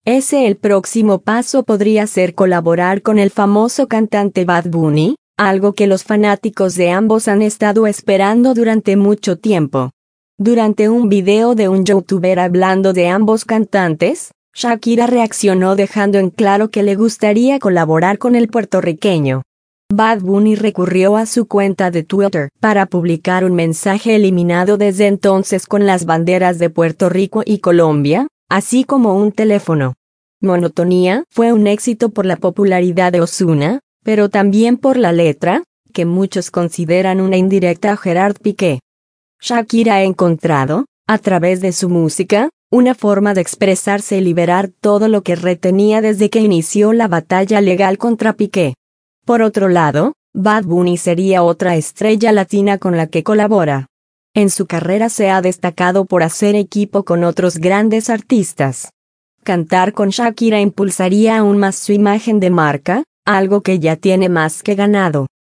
El próximo paso podría ser colaborar con el famoso cantante Bad Bunny, algo que los fanáticos de ambos han estado esperando durante mucho tiempo. Durante un video de un youtuber hablando de ambos cantantes, Shakira reaccionó dejando en claro que le gustaría colaborar con el puertorriqueño. Bad Bunny recurrió a su cuenta de Twitter para publicar un mensaje eliminado desde entonces con las banderas de Puerto Rico y Colombia, así como un teléfono. Monotonía fue un éxito por la popularidad de Ozuna, pero también por la letra, que muchos consideran una indirecta a Gerard Piqué. Shakira ha encontrado, a través de su música, una forma de expresarse y liberar todo lo que retenía desde que inició la batalla legal contra Piqué. Por otro lado, Bad Bunny sería otra estrella latina con la que colabora. En su carrera se ha destacado por hacer equipo con otros grandes artistas. Cantar con Shakira impulsaría aún más su imagen de marca, algo que ya tiene más que ganado.